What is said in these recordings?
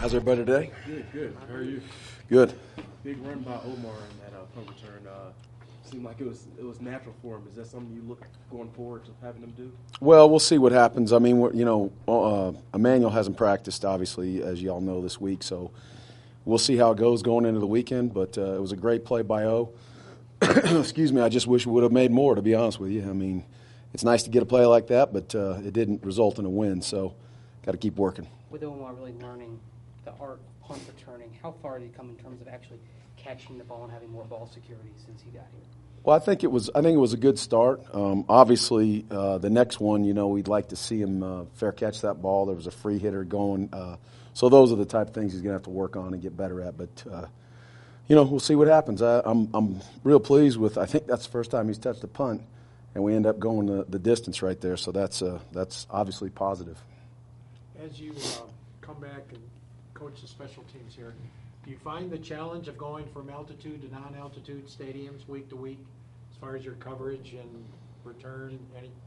How's everybody today? Good. How are you? Good. Big run by Omar in that punt return. Seemed like it was natural for him. Is that something you look going forward to having him do? Well, we'll see what happens. I mean, Emmanuel hasn't practiced, obviously, as you all know, this week. So we'll see how it goes going into the weekend. But it was a great play by O. Excuse me. I just wish we would have made more, to be honest with you. I mean, it's nice to get a play like that, but it didn't result in a win. So got to keep working. With Omar really learning the art of punt returning, how far did he come in terms of actually catching the ball and having more ball security since he got here? Well, I think it was a good start. Obviously, the next one, we'd like to see him fair catch that ball. There was a free hitter going. So those are the type of things he's going to have to work on and get better at. But, we'll see what happens. I'm real pleased with, I think that's the first time he's touched a punt, and we end up going the distance right there. So that's obviously positive. As you come back and coach the special teams here, do you find the challenge of going from altitude to non-altitude stadiums week to week as far as your coverage and return?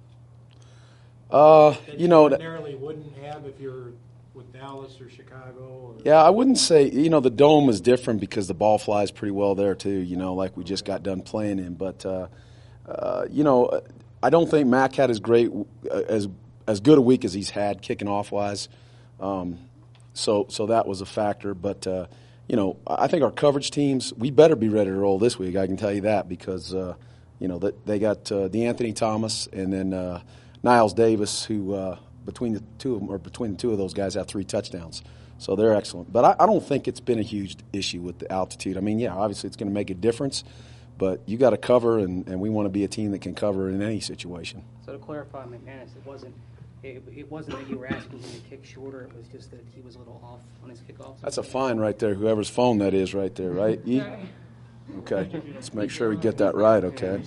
Ordinarily wouldn't have if you're with Dallas or Chicago? Yeah, I wouldn't say, the dome is different because the ball flies pretty well there too, like we just got done playing in. But, I don't think Mac had as good a week as he's had kicking off wise. So that was a factor. But, I think our coverage teams, we better be ready to roll this week. I can tell you that because, they got DeAnthony Thomas and then Niles Davis, who between the two of those guys have 3 touchdowns. So they're excellent. But I don't think it's been a huge issue with the altitude. I mean, yeah, obviously it's going to make a difference. But you got to cover, and we want to be a team that can cover in any situation. So to clarify, McManus, it wasn't that you were asking him to kick shorter. It was just that he was a little off on his kickoffs. That's a fine right there, whoever's phone that is right there, right? Okay. Let's make sure we get that right, okay?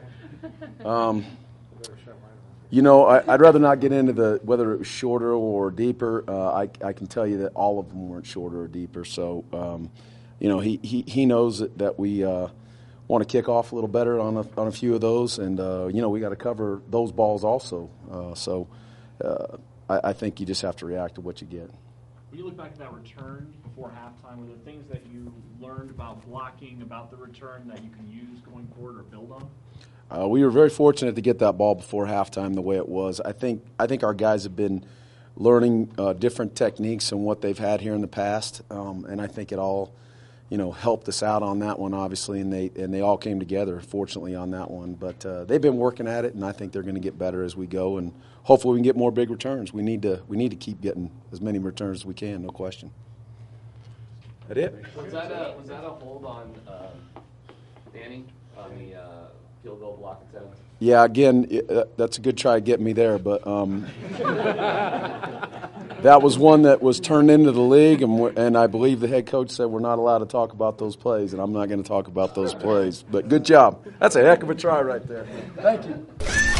I'd rather not get into whether it was shorter or deeper. I can tell you that all of them weren't shorter or deeper. So, he knows that we want to kick off a little better on a few of those, and we got to cover those balls also. I think you just have to react to what you get. When you look back at that return before halftime, were there things that you learned about blocking, about the return that you can use going forward or build on? We were very fortunate to get that ball before halftime the way it was. I think our guys have been learning different techniques than what they've had here in the past, and I think it all helped us out on that one, obviously, and they all came together, fortunately, on that one. But they've been working at it, and I think they're going to get better as we go, and hopefully we can get more big returns. We need to keep getting as many returns as we can, no question. That it? Was that a hold on Danny on the field goal block attempt? Yeah, again, that's a good try to get me there, but that was one that was turned into the league, and I believe the head coach said we're not allowed to talk about those plays, and I'm not going to talk about those plays. But good job. That's a heck of a try right there. Thank you.